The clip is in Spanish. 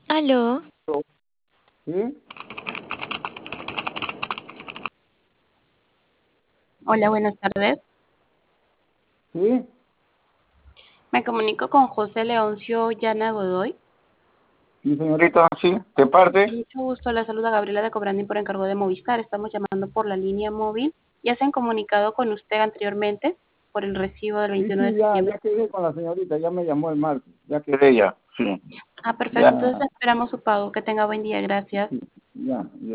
Aló, ¿Sí? Hola, buenas tardes. ¿Sí? Me comunico con José Leoncio Llana Godoy. Sí, señorita, sí. ¿De parte? Mucho gusto, la saluda Gabriela de Cobrandi por encargo de Movistar. Estamos llamando por la línea móvil. Ya se han comunicado con usted anteriormente por el recibo del Sí, 21 de sí, ya, septiembre. ya quedé con la señorita, ya me llamó el martes, ya quedé ya, sí. Ah, perfecto. Ya, Entonces esperamos su pago. Que tenga buen día. Gracias. sí, ya, ya.